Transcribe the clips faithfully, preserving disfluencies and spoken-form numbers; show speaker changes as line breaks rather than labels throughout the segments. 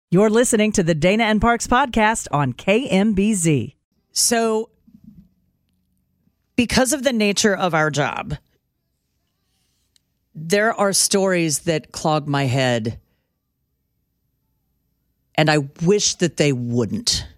You're listening to the Dana and Parks podcast on K M B Z. So, because of the nature of our job, there are stories that clog my head, and I wish that they wouldn't.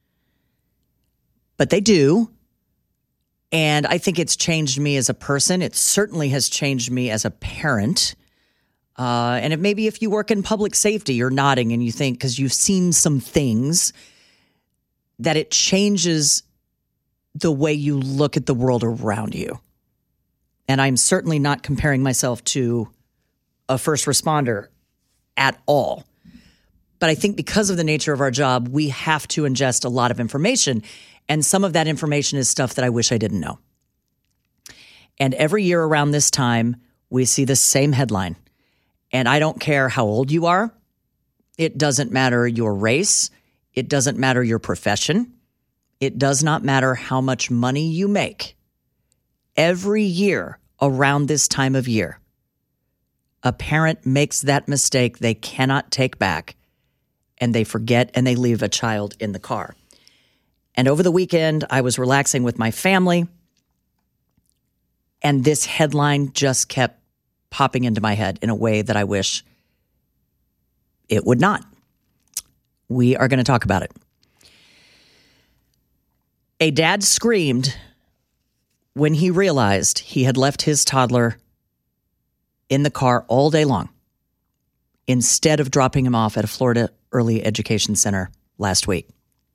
But they do, and I think it's changed me as a person. It certainly has changed me as a parent. Uh, and it, maybe if you work in public safety, you're nodding and you think, because you've seen some things, that it changes the way you look at the world around you. And I'm certainly not comparing myself to a first responder at all. But I think because of the nature of our job, we have to ingest a lot of information. And some of that information is stuff that I wish I didn't know. And every year around this time, we see the same headline. And I don't care how old you are. It doesn't matter your race. It doesn't matter your profession. It does not matter how much money you make. Every year around this time of year, a parent makes that mistake they cannot take back, and they forget and they leave a child in the car. And over the weekend, I was relaxing with my family, and this headline just kept popping into my head in a way that I wish it would not. We are going to talk about it. A dad screamed when he realized he had left his toddler in the car all day long instead of dropping him off at a Florida Early Education Center last week.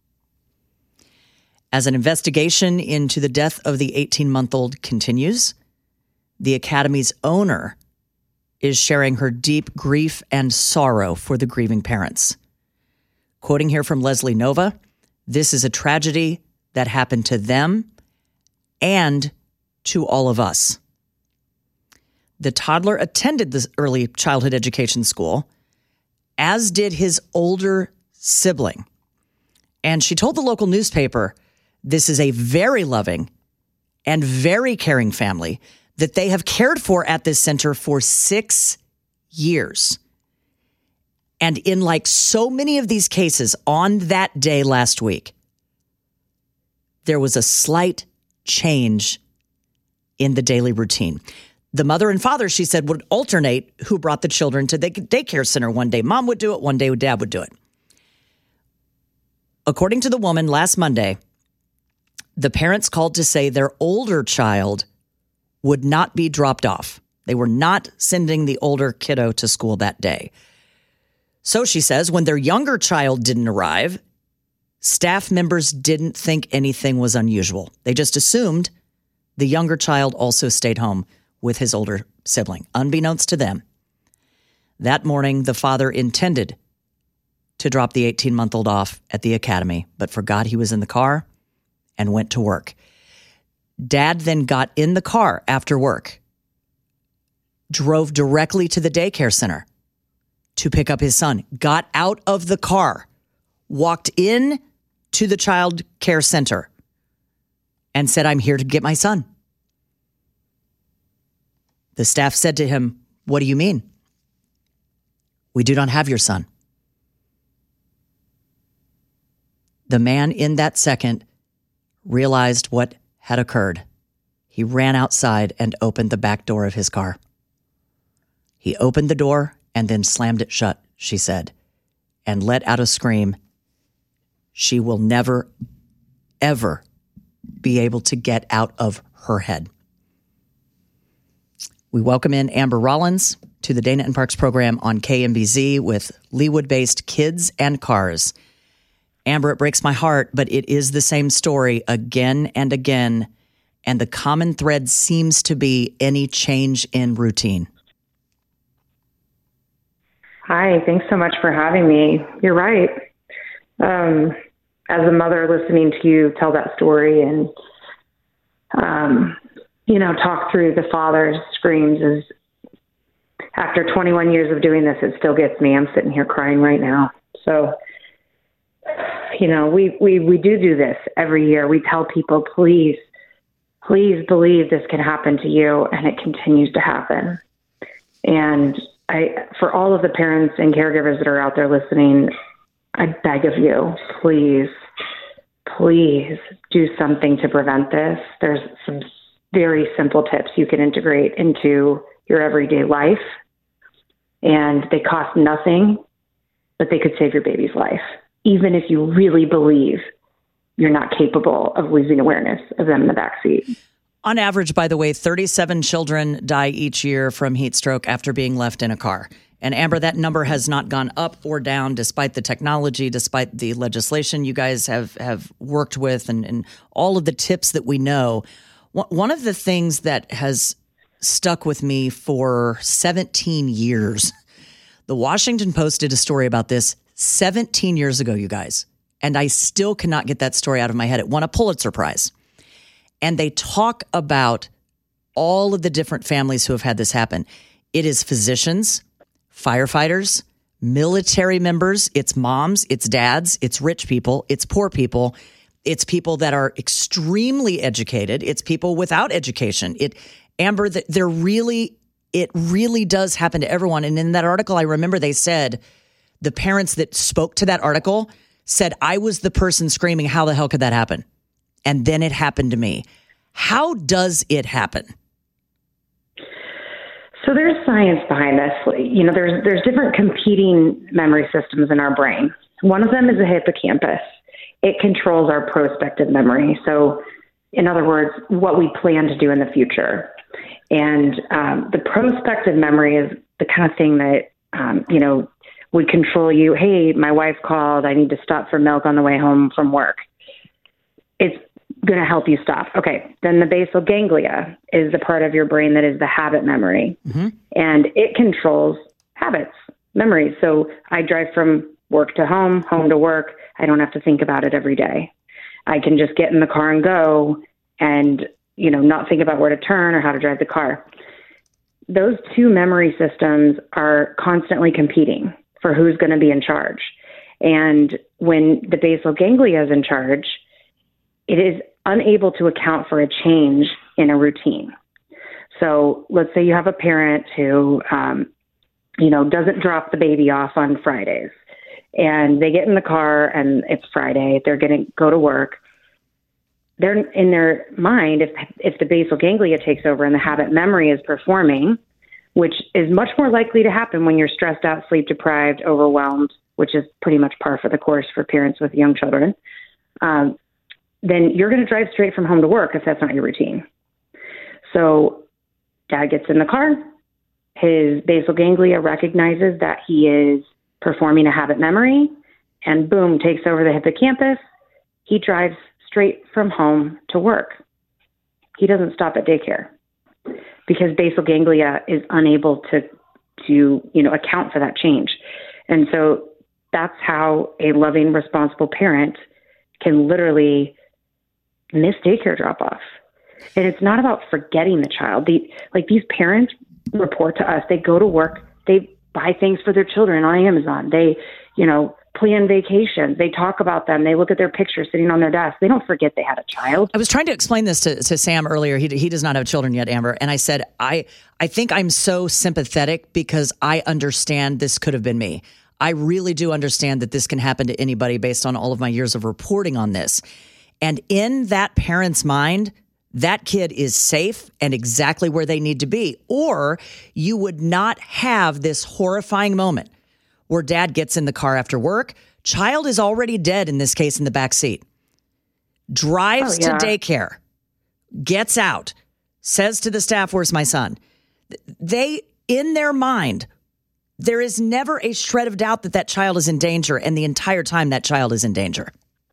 As an investigation into the death of the eighteen-month-old continues, the Academy's owner is sharing her deep grief and sorrow for the grieving parents. Quoting here from Leslie Nova, "This is a tragedy that happened to them and to all of us." The toddler attended the early childhood education school, as did his older sibling. And she told the local newspaper, this is a very loving and very caring family that they have cared for at this center for six years. And in like so many of these cases on that day last week, there was a slight change in the daily routine. The mother and father, she said, would alternate who brought the children to the daycare center. One day mom would do it, one day dad would do it. According to the woman, last Monday, the parents called to say their older child would not be dropped off. They were not sending the older kiddo to school that day. So she says when their younger child didn't arrive, staff members didn't think anything was unusual. They just assumed the younger child also stayed home with his older sibling, unbeknownst to them. That morning, the father intended to drop the eighteen-month-old off at the academy, but forgot he was in the car and went to work. Dad then got in the car after work, drove directly to the daycare center to pick up his son, got out of the car, walked in to the child care center and said, "I'm here to get my son." The staff said to him, "What do you mean? We do not have your son." The man in that second realized what had occurred. He ran outside and opened the back door of his car. He opened the door and then slammed it shut, she said, and let out a scream she will never, ever be able to get out of her head. We welcome in Amber Rollins to the Dana and Parks program on K M B Z with Leawood-based Kids and Cars. Amber, it breaks my heart, but it is the same story again and again, and the common thread seems to be any change in routine.
Hi, thanks so much for having me. You're right. Um, as a mother listening to you tell that story and, um, you know, talk through the father's screams is, after twenty-one years of doing this, it still gets me. I'm sitting here crying right now. So, you know, we, we, we do do this every year. We tell people, please, please believe this can happen to you, and it continues to happen. And I, for all of the parents and caregivers that are out there listening, I beg of you, please, please do something to prevent this. There's some very simple tips you can integrate into your everyday life, and they cost nothing, but they could save your baby's life, even if you really believe you're not capable of losing awareness of them in the backseat.
On average, by the way, thirty-seven children die each year from heat stroke after being left in a car. And Amber, that number has not gone up or down despite the technology, despite the legislation you guys have, have worked with, and, and all of the tips that we know. One of the things that has stuck with me for seventeen years, the Washington Post did a story about this seventeen years ago, you guys, and I still cannot get that story out of my head. It won a Pulitzer Prize. And they talk about all of the different families who have had this happen. It is physicians, firefighters, military members, it's moms, it's dads, it's rich people, it's poor people, it's people that are extremely educated, it's people without education. It, Amber, they're really, it really does happen to everyone. And in that article, I remember they said, the parents that spoke to that article said, I was the person screaming, how the hell could that happen? And then it happened to me. How does it happen?
So there's science behind this. You know, there's there's different competing memory systems in our brain. One of them is the hippocampus. It controls our prospective memory. So, in other words, what we plan to do in the future. And um, the prospective memory is the kind of thing that, um, you know, would control you. Hey, my wife called. I need to stop for milk on the way home from work. It's going to help you stop. Okay. Then the basal ganglia is the part of your brain that is the habit memory. Mm-hmm. And it controls habits, memories. So I drive from work to home, home to work. I don't have to think about it every day. I can just get in the car and go and, you know, not think about where to turn or how to drive the car. Those two memory systems are constantly competing for who's going to be in charge. And when the basal ganglia is in charge, it is unable to account for a change in a routine. So let's say you have a parent who, um, you know, doesn't drop the baby off on Fridays, and they get in the car and it's Friday, they're going to go to work. They're in their mind, if, if the basal ganglia takes over and the habit memory is performing, which is much more likely to happen when you're stressed out, sleep deprived, overwhelmed, which is pretty much par for the course for parents with young children. Um, then you're going to drive straight from home to work if that's not your routine. So dad gets in the car. His basal ganglia recognizes that he is performing a habit memory, and boom, takes over the hippocampus. He drives straight from home to work. He doesn't stop at daycare because basal ganglia is unable to, to, you know, account for that change. And so that's how a loving, responsible parent can literally miss daycare drop-off. And it's not about forgetting the child. The, like these parents report to us, they go to work, they buy things for their children on Amazon. They, you know, plan vacations. They talk about them. They look at their pictures sitting on their desk. They don't forget they had a child.
I was trying to explain this to, to Sam earlier. He he does not have children yet, Amber. And I said, I, I think I'm so sympathetic because I understand this could have been me. I really do understand that this can happen to anybody based on all of my years of reporting on this. And in that parent's mind, that kid is safe and exactly where they need to be. Or you would not have this horrifying moment where dad gets in the car after work. Child is already dead in this case in the back seat. Drives oh, yeah. to daycare, gets out, says to the staff, "Where's my son?" They, in their mind, there is never a shred of doubt that that child is in danger, and the entire time that child is in danger.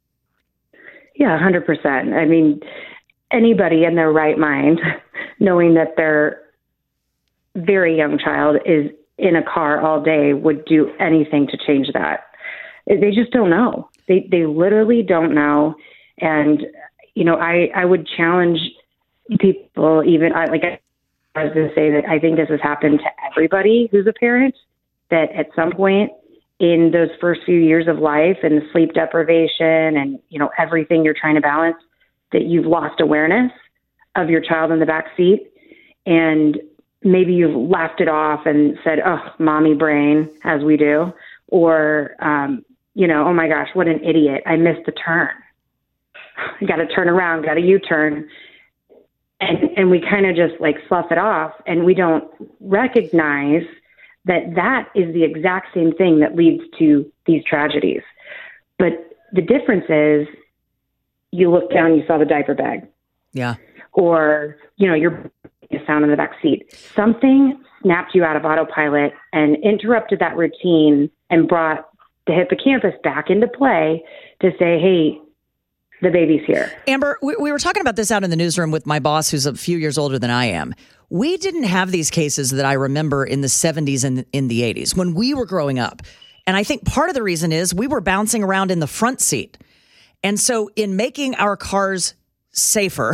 Yeah, one hundred percent. I mean, anybody in their right mind, knowing that their very young child is in a car all day, would do anything to change that. They just don't know. They they literally don't know. And, you know, I, I would challenge people, even, I, like I was going to say that I think this has happened to everybody who's a parent, that at some point in those first few years of life and the sleep deprivation and, you know, everything you're trying to balance, that you've lost awareness of your child in the back seat, and maybe you've laughed it off and said, "Oh, mommy brain," as we do, or, um, you know, oh my gosh, what an idiot. I missed the turn. I got to turn around, got a U-turn. And, and we kind of just like slough it off, and we don't recognize that that is the exact same thing that leads to these tragedies. But the difference is you look down, you saw the diaper bag.
Yeah.
Or, you know, your is found in the back seat. Something snapped you out of autopilot and interrupted that routine and brought the hippocampus back into play to say, hey, the baby's here.
Amber, we, we were talking about this out in the newsroom with my boss, who's a few years older than I am. We didn't have these cases that I remember in the seventies and in the eighties when we were growing up. And I think part of the reason is we were bouncing around in the front seat. And so in making our cars safer,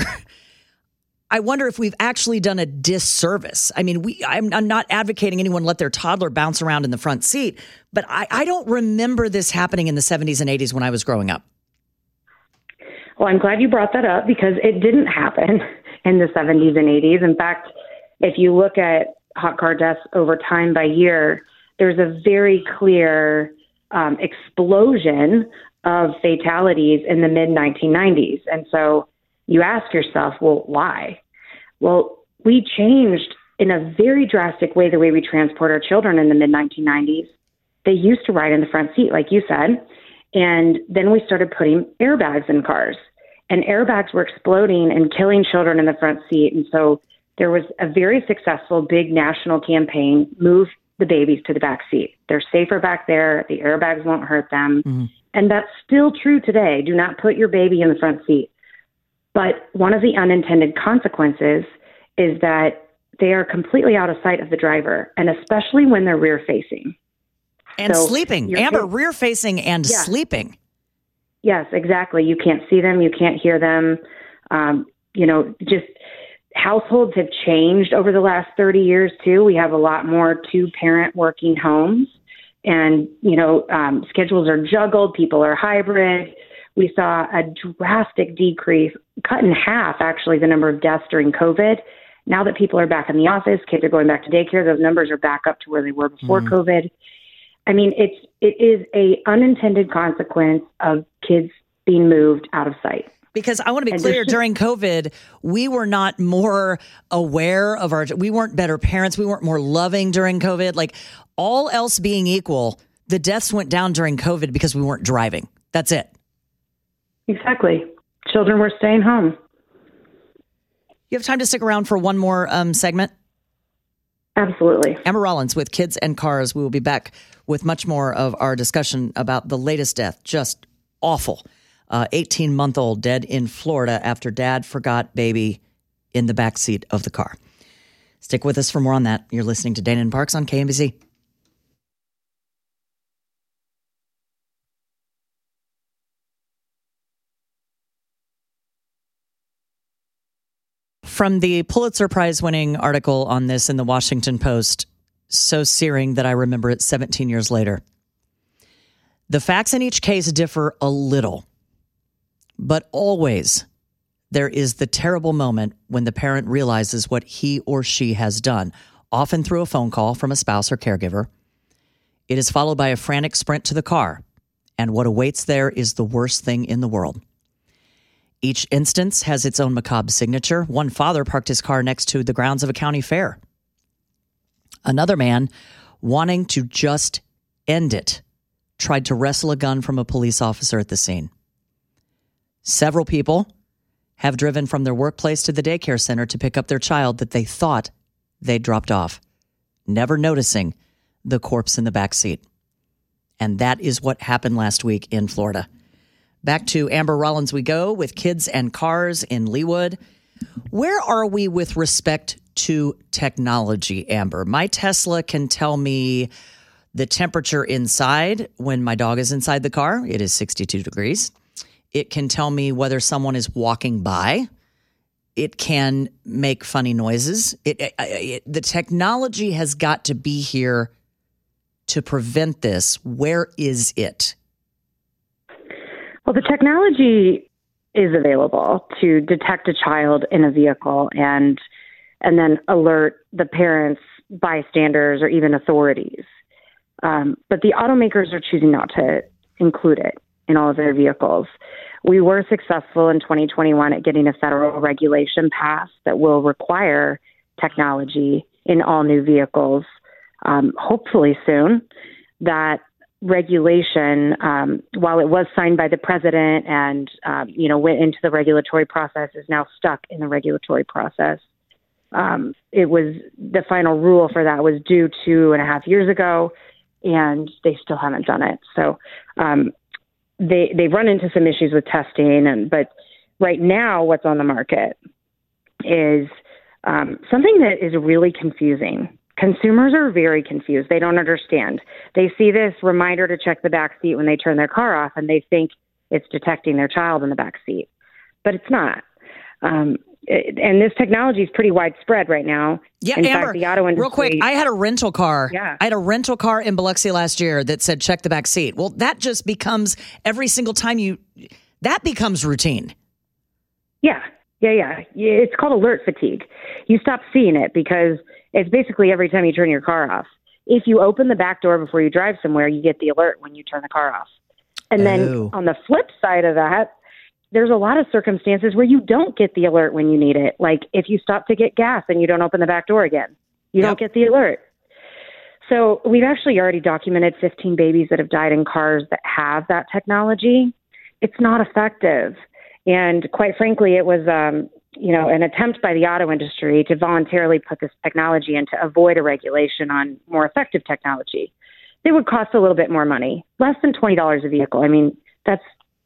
I wonder if we've actually done a disservice. I mean, we I'm, I'm not advocating anyone let their toddler bounce around in the front seat, but I, I don't remember this happening in the seventies and eighties when I was growing up.
Well, I'm glad you brought that up because it didn't happen in the seventies and eighties. In fact, if you look at hot car deaths over time by year, there's a very clear um, explosion of fatalities in the mid nineteen nineties. And so you ask yourself, well, why? Well, we changed in a very drastic way the way we transport our children in the mid nineteen nineties. They used to ride in the front seat, like you said. And then we started putting airbags in cars, and airbags were exploding and killing children in the front seat. And so there was a very successful big national campaign, move the babies to the back seat. They're safer back there. The airbags won't hurt them. Mm-hmm. And that's still true today. Do not put your baby in the front seat. But one of the unintended consequences is that they are completely out of sight of the driver, and especially when they're rear facing.
And so sleeping. Amber, rear facing and yeah. sleeping.
Yes, exactly. You can't see them. You can't hear them. Um, you know, just households have changed over the last thirty years, too. We have a lot more two-parent working homes. And, you know, um, schedules are juggled. People are hybrid. We saw a drastic decrease, cut in half, actually, the number of deaths during COVID. Now that people are back in the office, kids are going back to daycare, those numbers are back up to where they were before mm. COVID. I mean, it's it is a unintended consequence of kids being moved out of sight.
Because I want to be and clear, just, during COVID, we were not more aware of our, we weren't better parents. We weren't more loving during COVID. Like, all else being equal, the deaths went down during COVID because we weren't driving. That's it.
Exactly. Children were staying home.
You have time to stick around for one more um, segment?
Absolutely.
Amber Rollins with Kids and Cars. We will be back with much more of our discussion about the latest death. Just awful. Uh, eighteen-month-old dead in Florida after dad forgot baby in the backseat of the car. Stick with us for more on that. You're listening to Dana and Parks on K M B Z. From the Pulitzer Prize-winning article on this in the Washington Post, so searing that I remember it seventeen years later. The facts in each case differ a little, but always there is the terrible moment when the parent realizes what he or she has done, often through a phone call from a spouse or caregiver. It is followed by a frantic sprint to the car, and what awaits there is the worst thing in the world. Each instance has its own macabre signature. One father parked his car next to the grounds of a county fair. Another man, wanting to just end it, tried to wrestle a gun from a police officer at the scene. Several people have driven from their workplace to the daycare center to pick up their child that they thought they'd dropped off, never noticing the corpse in the back seat. And that is what happened last week in Florida. Back to Amber Rollins we go with Kids and Cars in Leawood. Where are we with respect to technology, Amber? My Tesla can tell me the temperature inside when my dog is inside the car. It is sixty-two degrees. It can tell me whether someone is walking by. It can make funny noises. It, it, it, the technology has got to be here to prevent this. Where is it?
Well, the technology is available to detect a child in a vehicle and and then alert the parents, bystanders, or even authorities. Um, but the automakers are choosing not to include it in all of their vehicles. We were successful in twenty twenty-one at getting a federal regulation passed that will require technology in all new vehicles, um, hopefully soon. That regulation, um, while it was signed by the president and, um, you know, went into the regulatory process, is now stuck in the regulatory process. Um, it was the final rule for that was due two and a half years ago, and they still haven't done it. So um, they they've run into some issues with testing, and but right now, what's on the market is um, something that is really confusing. Consumers are very confused. They don't understand. They see this reminder to check the back seat when they turn their car off, and they think it's detecting their child in the back seat, but it's not. Um, it, and this technology is pretty widespread right now.
Yeah,
in
Amber,
fact, the auto industry,
real quick, I had a rental car.
Yeah.
I had a rental car in Biloxi last year that said check the back seat. Well, that just becomes every single time you, that becomes routine.
Yeah, yeah, yeah. It's called alert fatigue. You stop seeing it because it's basically every time you turn your car off. If you open the back door before you drive somewhere, you get the alert when you turn the car off. And then
Oh.
on the flip side of that, there's a lot of circumstances where you don't get the alert when you need it. Like if you stop to get gas and you don't open the back door again, you
Yep.
don't get the alert. So we've actually already documented fifteen babies that have died in cars that have that technology. It's not effective. And quite frankly, it was, um, you know, an attempt by the auto industry to voluntarily put this technology in to avoid a regulation on more effective technology. It would cost a little bit more money, less than twenty dollars a vehicle. I mean, that's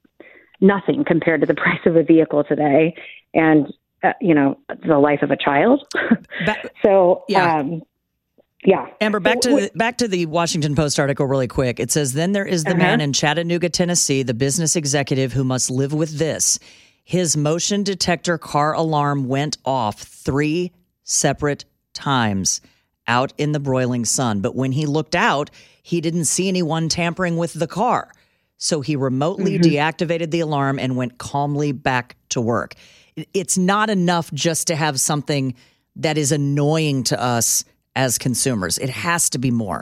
nothing compared to the price of a vehicle today and, uh, you know, the life of a child.
Ba-
so,
yeah.
um, yeah.
Amber, back to
So,
the, back to the Washington Post article really quick. It says, then there is the
Uh-huh.
man in Chattanooga, Tennessee, the business executive who must live with this. His motion detector car alarm went off three separate times out in the broiling sun. But when he looked out, he didn't see anyone tampering with the car. So he remotely
Mm-hmm.
deactivated the alarm and went calmly back to work. It's not enough just to have something that is annoying to us as consumers. It has to be more.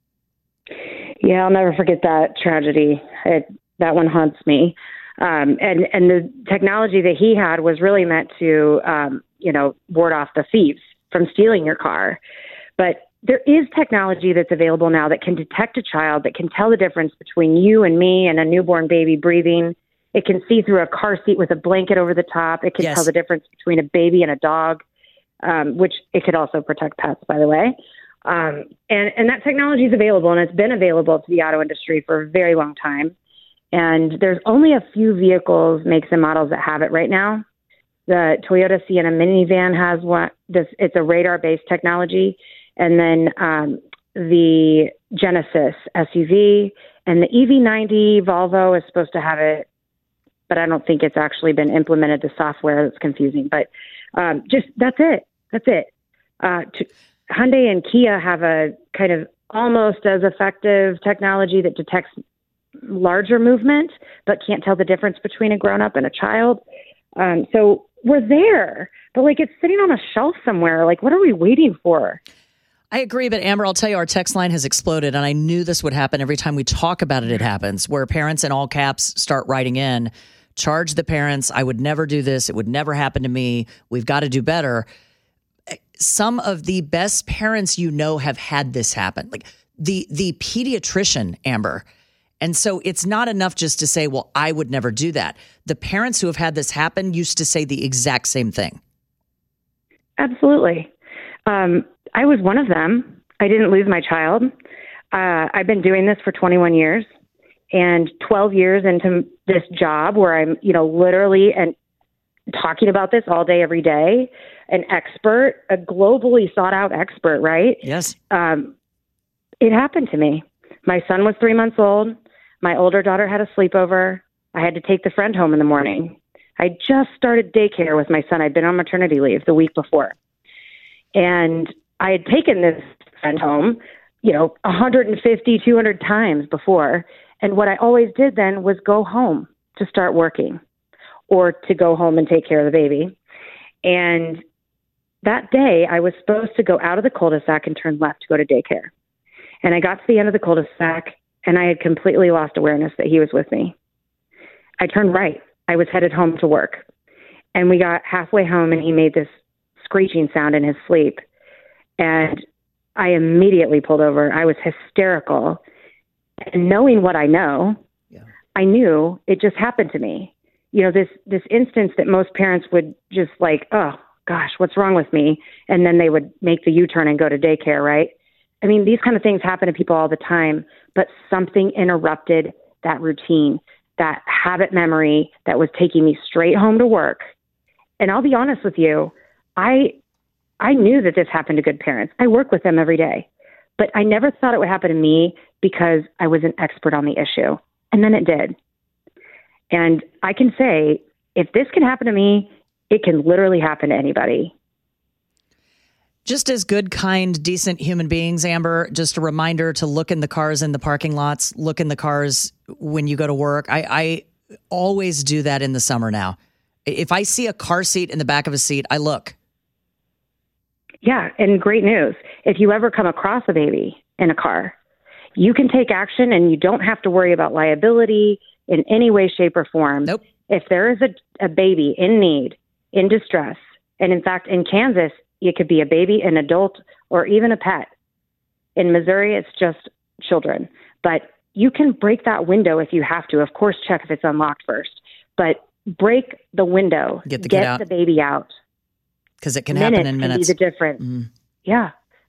Yeah, I'll never forget that tragedy. It, that one haunts me. Um, and, and the technology that he had was really meant to, um, you know, ward off the thieves from stealing your car. But there is technology that's available now that can detect a child, that can tell the difference between you and me and a newborn baby breathing. It can see through a car seat with a blanket over the top. It can
Yes.
tell the difference between a baby and a dog, um, which it could also protect pets, by the way. Um, and, and that technology is available, and it's been available to the auto industry for a very long time. And there's only a few vehicles, makes and models that have it right now. The Toyota Sienna minivan has one. This, it's a radar-based technology. And then um, the Genesis S U V and the E V ninety Volvo is supposed to have it, but I don't think it's actually been implemented. The software that's confusing. But um, just that's it. That's it. Uh, to, Hyundai and Kia have a kind of almost as effective technology that detects larger movement, but can't tell the difference between a grown-up and a child. Um, so we're there, but like it's sitting on a shelf somewhere. Like, what are we waiting for?
I agree, but Amber, I'll tell you, our text line has exploded, and I knew this would happen every time we talk about it. It happens where parents in all caps start writing in, charge the parents. I would never do this. It would never happen to me. We've got to do better. Some of the best parents you know have had this happen, like the the pediatrician, Amber. And so it's not enough just to say, well, I would never do that. The parents who have had this happen used to say the exact same thing.
Absolutely. Um, I was one of them. I didn't lose my child. Uh, I've been doing this for twenty-one years and twelve years into this job where I'm, you know, literally and talking about this all day, every day, an expert, a globally sought out expert, right?
Yes.
Um, it happened to me. My son was three months old. My older daughter had a sleepover. I had to take the friend home in the morning. I just started daycare with my son. I'd been on maternity leave the week before. And I had taken this friend home, you know, one hundred fifty, two hundred times before. And what I always did then was go home to start working or to go home and take care of the baby. And that day I was supposed to go out of the cul-de-sac and turn left to go to daycare. And I got to the end of the cul-de-sac and I had completely lost awareness that he was with me. I turned right. I was headed home to work. And we got halfway home, and he made this screeching sound in his sleep. And I immediately pulled over. I was hysterical. And knowing what I know, yeah. I knew it just happened to me. You know, this this instance that most parents would just like, oh, gosh, what's wrong with me? And then they would make the U-turn and go to daycare, right? I mean, these kind of things happen to people all the time, but something interrupted that routine, that habit memory that was taking me straight home to work. And I'll be honest with you, I I knew that this happened to good parents. I work with them every day, but I never thought it would happen to me because I was an expert on the issue. And then it did. And I can say, if this can happen to me, it can literally happen to anybody.
Just as good, kind, decent human beings, Amber, just a reminder to look in the cars in the parking lots, look in the cars when you go to work. I, I always do that in the summer now. If I see a car seat in the back of a seat, I look.
Yeah, and great news. If you ever come across a baby in a car, you can take action and you don't have to worry about liability in any way, shape, or form.
Nope.
If there is a, a baby in need, in distress, and in fact, in Kansas, it could be a baby, an adult, or even a pet. In Missouri, it's just children. But you can break that window if you have to. Of course, check if it's unlocked first. But break the window.
Get the
Get
kid out.
the baby out.
Because it can minutes happen in minutes.
Can be the difference. Mm. Yeah.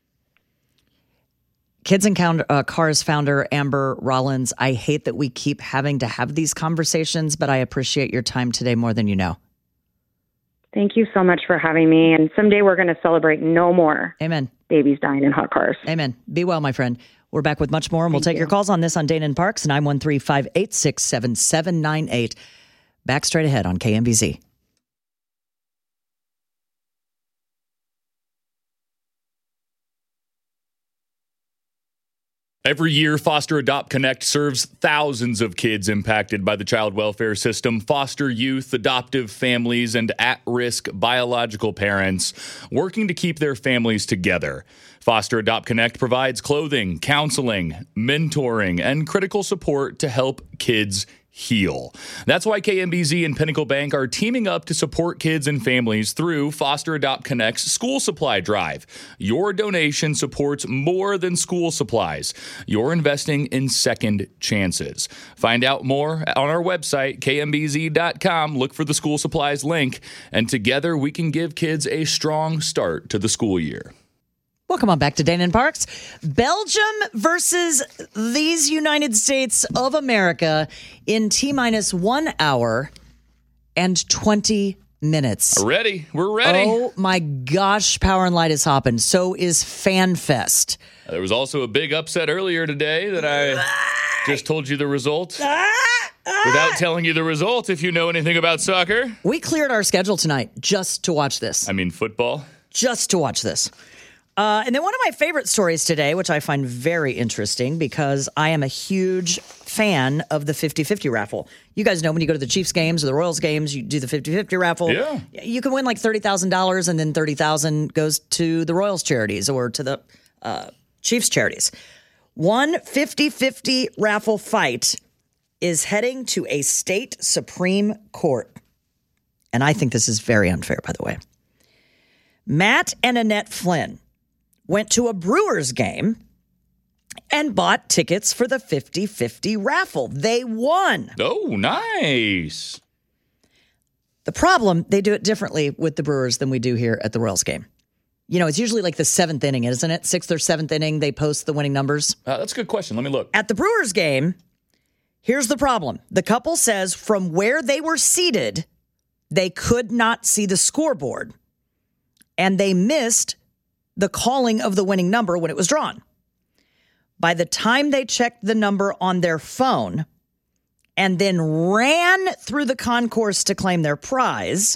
Kids and Count, uh, Cars founder Amber Rollins, I hate that we keep having to have these conversations, but I appreciate your time today more than you know.
Thank you so much for having me. And someday we're going to celebrate no more
Amen.
babies dying in hot cars.
Amen. Be well, my friend. We're back with much more, and we'll
Thank
take
you.
your calls on this on Dana and Parks, nine one three, five eight six, seven seven nine eight. Back straight ahead on K M B Z.
Every year, Foster Adopt Connect serves thousands of kids impacted by the child welfare system, foster youth, adoptive families, and at-risk biological parents working to keep their families together. Foster Adopt Connect provides clothing, counseling, mentoring, and critical support to help kids heal. That's why K M B Z and Pinnacle Bank are teaming up to support kids and families through Foster Adopt Connect's school supply drive. Your donation supports more than school supplies. You're investing in second chances. Find out more on our website, K M B Z dot com. Look for the school supplies link, and together we can give kids a strong start to the school year.
Welcome on back to Dana and Parks. Belgium versus these United States of America in T-minus one hour and twenty minutes.
Ready. We're ready.
Oh, my gosh. Power and Light is hopping. So is FanFest.
There was also a big upset earlier today that I just told you the result without telling you the result, if you know anything about soccer.
We cleared our schedule tonight just to watch this.
I mean, football.
Just to watch this. Uh, and then one of my favorite stories today, which I find very interesting because I am a huge fan of the fifty-fifty raffle. You guys know when you go to the Chiefs games or the Royals games, you do the fifty-fifty raffle.
Yeah.
You can win like thirty thousand dollars, and then thirty thousand dollars goes to the Royals charities or to the uh, Chiefs charities. One fifty-fifty raffle fight is heading to a state Supreme Court. And I think this is very unfair, by the way. Matt and Annette Flynn went to a Brewers game and bought tickets for the fifty-fifty raffle. They won.
Oh, nice.
The problem, they do it differently with the Brewers than we do here at the Royals game. You know, it's usually like the seventh inning, isn't it? Sixth or seventh inning, they post the winning numbers.
Uh, that's a good question. Let me look.
At the Brewers game, here's the problem. The couple says from where they were seated, they could not see the scoreboard. And they missed the calling of the winning number when it was drawn. By the time they checked the number on their phone and then ran through the concourse to claim their prize,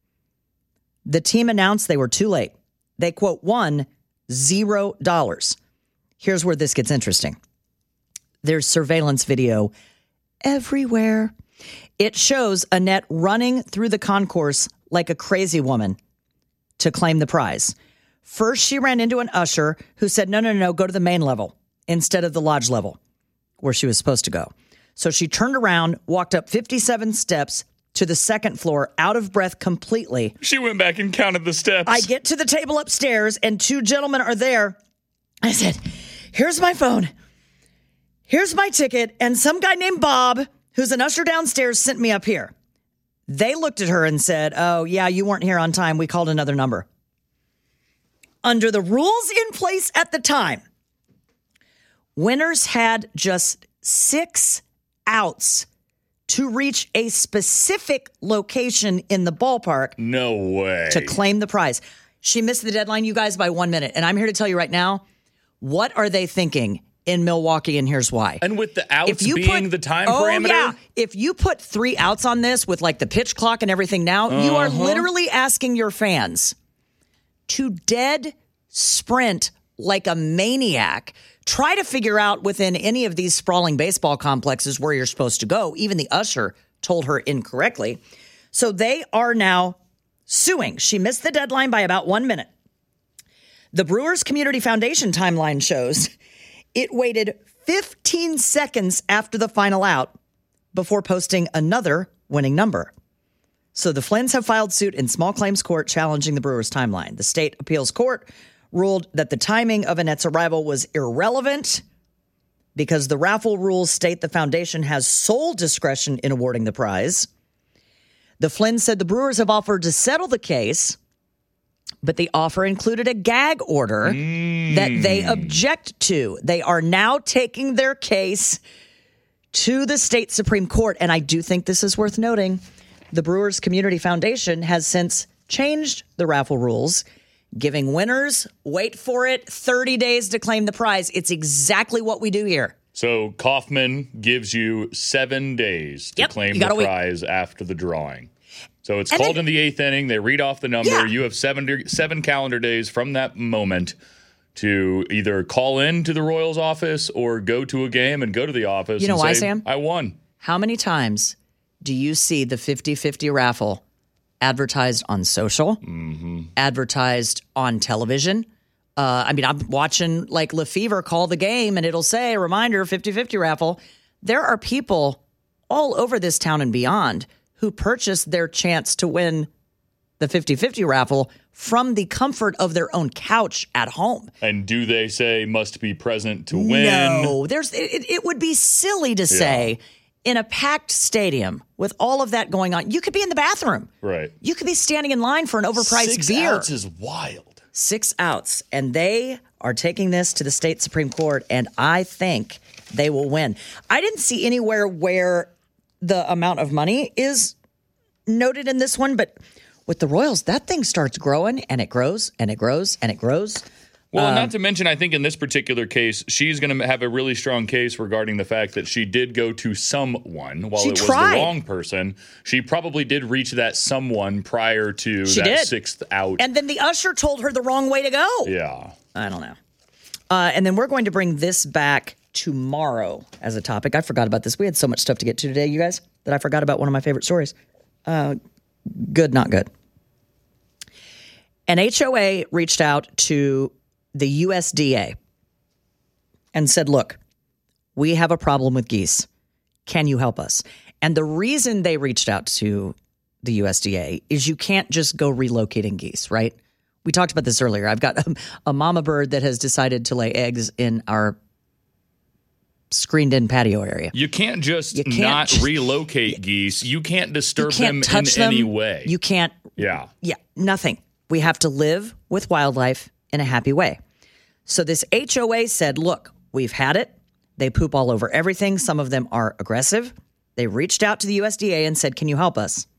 the team announced they were too late. They, quote, won zero dollars. Here's where this gets interesting. There's surveillance video everywhere. It shows Annette running through the concourse like a crazy woman to claim the prize. First, she ran into an usher who said, no, no, no, go to the main level instead of the lodge level. where she was supposed to go. So she turned around, walked up fifty-seven steps to the second floor, out of breath completely.
She went back and counted the steps.
I get to the table upstairs, and two gentlemen are there. I said, here's my phone. Here's my ticket. And some guy named Bob, who's an usher downstairs, sent me up here. They looked at her and said, oh, yeah, you weren't here on time. We called another number. Under the rules in place at the time, winners had just six outs to reach a specific location in the ballpark.
No way.
To claim the prize. She missed the deadline, you guys, by one minute. And I'm here to tell you right now, what are they thinking in Milwaukee? And here's why.
And with the outs
if you
being
put,
the time
oh,
parameter?
Yeah. If you put three outs on this with like the pitch clock and everything now, uh-huh. you are literally asking your fans to dead sprint like a maniac. Try to figure out within any of these sprawling baseball complexes where you're supposed to go. Even the usher told her incorrectly. So they are now suing. She missed the deadline by about one minute. The Brewers Community Foundation timeline shows it waited fifteen seconds after the final out before posting another winning number. So the Flynn's have filed suit in small claims court challenging the Brewers timeline. The state appeals court ruled that the timing of Annette's arrival was irrelevant because the raffle rules state the foundation has sole discretion in awarding the prize. The Flynn said the Brewers have offered to settle the case, but the offer included a gag order mm. that they object to. They are now taking their case to the state Supreme Court, and I do think this is worth noting. The Brewers Community Foundation has since changed the raffle rules, giving winners, wait for it, thirty days to claim the prize. It's exactly what we do here.
So Kauffman gives you seven days to
yep,
claim the prize wait. after the drawing. So it's and called then, in the eighth inning. They read off the number. Yeah. You have seven, seven calendar days from that moment to either call in to the Royals office or go to a game and go to the office
you know
and
why,
say,
Sam?
I won.
How many times do you see the fifty-fifty raffle advertised on social,
mm-hmm.
advertised on television? Uh, I mean, I'm watching like Lefevre call the game and it'll say, a reminder, fifty-fifty raffle. There are people all over this town and beyond who purchase their chance to win the fifty-fifty raffle from the comfort of their own couch at home.
And do they say must be present to win?
No, there's. It, it would be silly to say yeah. in a packed stadium with all of that going on, you could be in the bathroom.
Right.
You could be standing in line for an overpriced
Six
beer.
Six outs is wild.
Six outs. And they are taking this to the state Supreme Court, and I think they will win. I didn't see anywhere where the amount of money is noted in this one, but with the Royals, that thing starts growing, and it grows, and it grows, and it grows.
Well,
um,
not to mention, I think in this particular case, she's going to have a really strong case regarding the fact that she did go to someone while
she
it was
tried.
the wrong person. She probably did reach that someone prior to
she
that
did.
sixth out.
And then the usher told her the wrong way to go.
Yeah.
I don't know. Uh, and then we're going to bring this back tomorrow as a topic. I forgot about this. We had so much stuff to get to today, you guys, that I forgot about one of my favorite stories. Uh, good, not good. An H O A reached out to the U S D A and said, look, we have a problem with geese. Can you help us? And the reason they reached out to the U S D A is you can't just go relocating geese, right? We talked about this earlier. I've got a, a mama bird that has decided to lay eggs in our screened-in patio area.
You can't just
you can't
not
just,
relocate geese. You can't disturb
you can't
them
touch
in
them.
any way.
You can't.
Yeah.
Yeah, nothing. We have to live with wildlife in a happy way. So this H O A said, look, we've had it. They poop all over everything. Some of them are aggressive. They reached out to the U S D A and said, can you help us?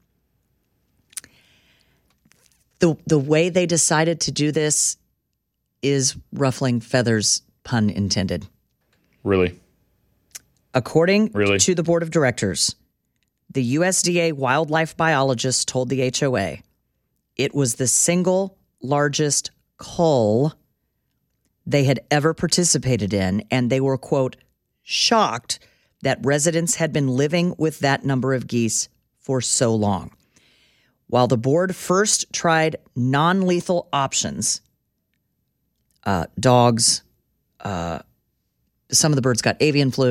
The, the way they decided to do this is ruffling feathers, pun intended.
Really?
According
really?
to the board of directors, the U S D A wildlife biologist told the H O A it was the single largest cull they had ever participated in, and they were, quote, shocked that residents had been living with that number of geese for so long. While the board first tried non-lethal options, uh, dogs, uh, some of the birds got avian flu,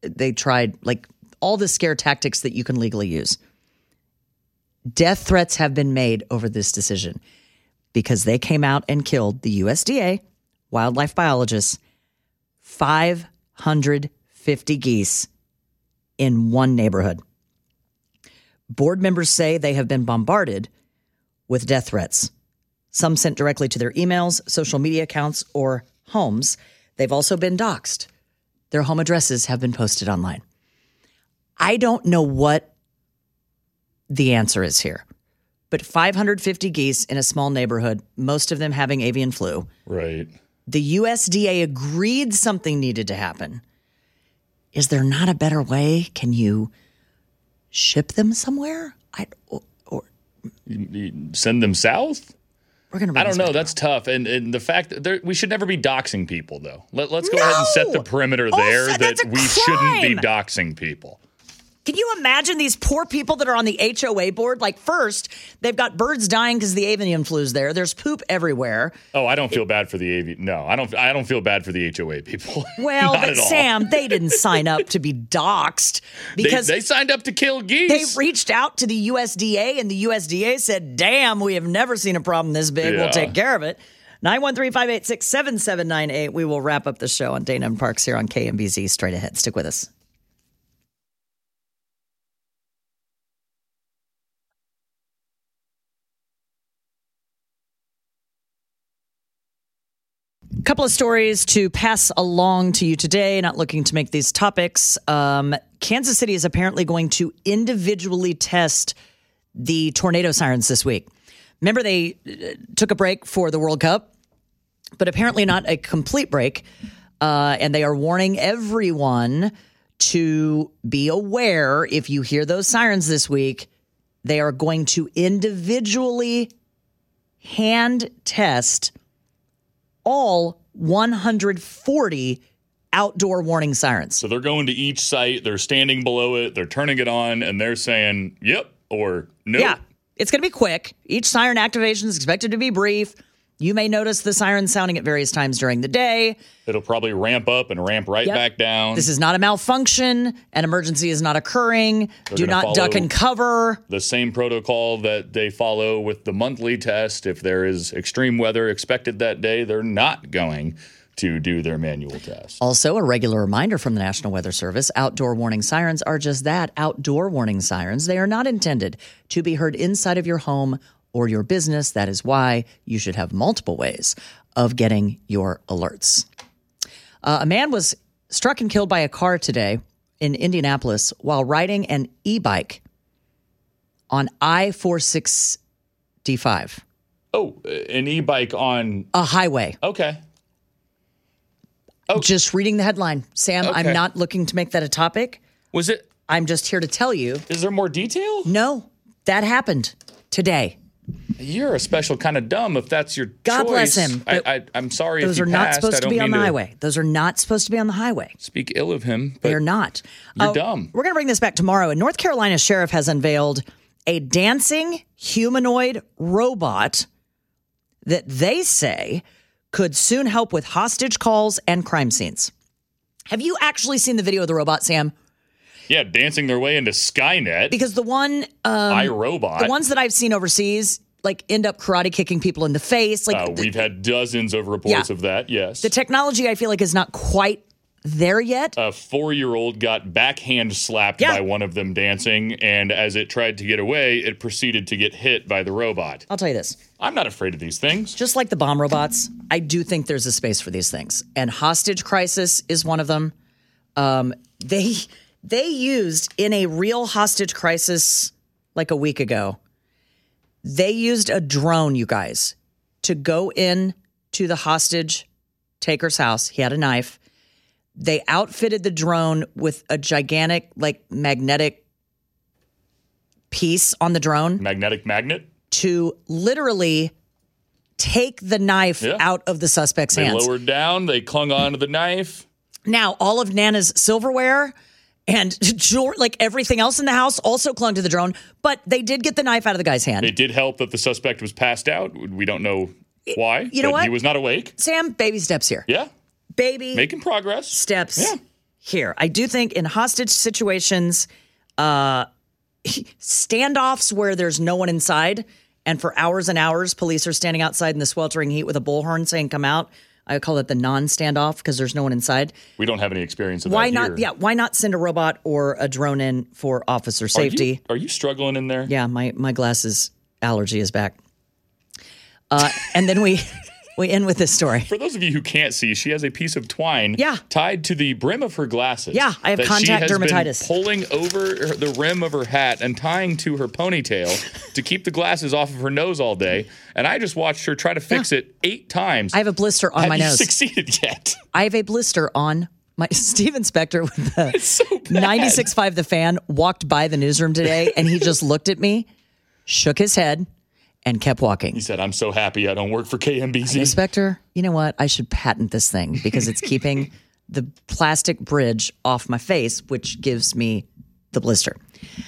they tried like all the scare tactics that you can legally use. Death threats have been made over this decision because they came out and killed the U S D A, wildlife biologists, five hundred fifty geese in one neighborhood. Board members say they have been bombarded with death threats, some sent directly to their emails, social media accounts, or homes. They've also been doxxed. Their home addresses have been posted online. I don't know what the answer is here, but five hundred fifty geese in a small neighborhood, most of them having avian flu.
Right.
The U S D A agreed something needed to happen. Is there not a better way? Can you ship them somewhere? I or, or
You- you send them south?
we're gonna.
I
bring
don't
this
know.
back.
That's tough. And and the fact that there, we should never be doxing people, though. Let, let's go
No!
ahead and set the perimeter
Oh,
there
so
that
that's a
we shouldn't be
crime!
doxing people.
Can you imagine these poor people that are on the H O A board? Like, first, they've got birds dying because the avian flu's there. There's poop everywhere.
Oh, I don't feel bad for the A V. No, I don't. I don't feel bad for the H O A people.
Well,
Not
but
at all.
Sam, they didn't sign up to be doxxed
They,
because
they signed up to kill
they
geese.
reached out to the U S D A, and the U S D A said, damn, we have never seen a problem this big.
Yeah.
We'll take care of it. nine one three, five eight six, seven seven nine eight. We will wrap up the show on Dana and Parks here on K M B Z straight ahead. Stick with us. Couple of stories to pass along to you today. Not looking to make these topics. Um, Kansas City is apparently going to individually test the tornado sirens this week. Remember, they uh, took a break for the World Cup, but apparently not a complete break. Uh, and they are warning everyone to be aware if you hear those sirens this week, they are going to individually hand test all one hundred forty outdoor warning sirens.
So they're going to each site. They're standing below it. They're turning it on, and they're saying, "Yep" or "Nope."
Yeah, it's going to be quick. Each siren activation is expected to be brief. You may notice the siren sounding at various times during the day.
It'll probably ramp up and ramp right
Yep.
back down.
This is not a malfunction. An emergency is not occurring.
They're
Do
gonna
not duck
follow-
and cover.
the same protocol that they follow with the monthly test. If there is extreme weather expected that day, they're not going to do their manual test.
Also, a regular reminder from the National Weather Service, outdoor warning sirens are just that, outdoor warning sirens. They are not intended to be heard inside of your home or your business. That is why you should have multiple ways of getting your alerts. Uh, a man was struck and killed by a car today in Indianapolis while riding an e-bike on I four sixty-five,
Oh, an e-bike on.
a highway.
Okay. Oh.
Just reading the headline. Sam, I'm
Okay.
not looking to make that a topic.
Was it?
I'm just here to tell you,
Is there more detail?
no, that happened today.
You're a special kind of dumb if that's your
God
choice.
bless him,
I,
but
I, I'm sorry
Those
if
are
he
not
passed.
supposed
I
to
don't
be on
mean
the
to
highway. Those are not supposed to be on the highway.
speak ill of him, but
They're not.
you're
Oh,
dumb.
We're going to bring this back tomorrow. A North Carolina sheriff has unveiled a dancing humanoid robot that they say could soon help with hostage calls and crime scenes. Have you actually seen the video of the robot, Sam?
Yeah, dancing their way into Skynet.
Because the one, um,
iRobot.
the ones that I've seen overseas, like end up karate kicking people in the face. Like
Uh,
the,
we've had dozens of reports
Yeah.
of that, yes.
the technology, I feel like, is not quite there yet.
A four-year-old got backhand slapped
Yeah.
by one of them dancing, and as it tried to get away, it proceeded to get hit by the robot.
I'll tell you this.
I'm not afraid of these things.
Just like the bomb robots, I do think there's a space for these things. And hostage crisis is one of them. Um, they they used in a real hostage crisis like a week ago, they used a drone, you guys, to go in to the hostage taker's house. He had a knife. They outfitted the drone with a gigantic, like, magnetic piece on the drone
Magnetic magnet?
to literally take the knife
Yeah.
out of the suspect's
They
hands.
lowered down, they clung onto the knife.
Now, all of Nana's silverware and jewelry, like everything else in the house, also clung to the drone, but they did get the knife out of the guy's hand.
It did help that the suspect was passed out. We don't know why.
You know
but
what?
He was not awake.
Sam, baby steps here.
Yeah,
Baby
making progress.
steps
Yeah.
here. I do think in hostage situations, uh, standoffs where there's no one inside, and for hours and hours, police are standing outside in the sweltering heat with a bullhorn saying, come out. I call it the non-standoff because there's no one inside.
We don't have any experience of
why
that
not?
here.
Yeah, why not send a robot or a drone in for officer safety?
Are you, are you struggling in there?
Yeah, my, my glasses allergy is back. Uh, and then we we end with this story.
For those of you who can't see, she has a piece of twine
yeah.
tied to the brim of her glasses.
Yeah, I have
that
contact
she has
dermatitis.
Been pulling over the rim of her hat and tying to her ponytail to keep the glasses off of her nose all day. And I just watched her try to fix
yeah.
it eight times.
I have a blister on
have
my
you
nose.
Succeeded yet?
I have a blister on my Steven Spector with the
so
ninety-six point five The Fan walked by the newsroom today, and he just looked at me, shook his head, and kept walking.
He said, I'm so happy I don't work for K M B Z.
Spector, you know what? I should patent this thing because it's keeping the plastic bridge off my face, which gives me the blister.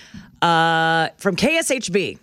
Uh, from K S H B.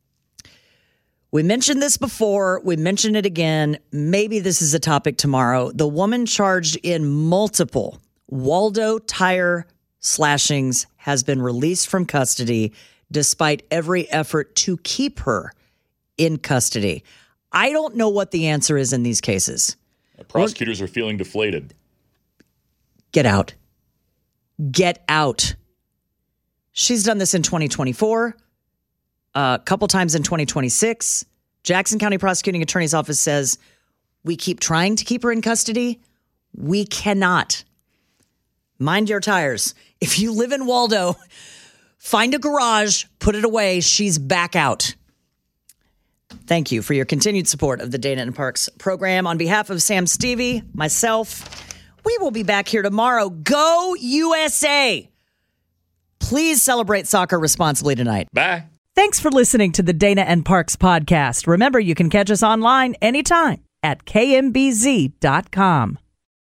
We mentioned this before. We mentioned it again. Maybe this is a topic tomorrow. The woman charged in multiple Waldo tire slashings has been released from custody despite every effort to keep her in custody. I don't know what the answer is in these cases.
Prosecutors are feeling deflated.
Get out. Get out. She's done this in twenty twenty-four, a couple times in twenty twenty-six. Jackson County Prosecuting Attorney's Office says, we keep trying to keep her in custody. We cannot. Mind your tires. If you live in Waldo, find a garage, put it away. She's back out. Thank you for your continued support of the Dana and Parks program. On behalf of Sam Stevie, myself, we will be back here tomorrow. Go U S A! Please celebrate soccer responsibly tonight.
Bye.
Thanks for listening to the Dana and Parks podcast. Remember, you can catch us online anytime at K M B Z dot com.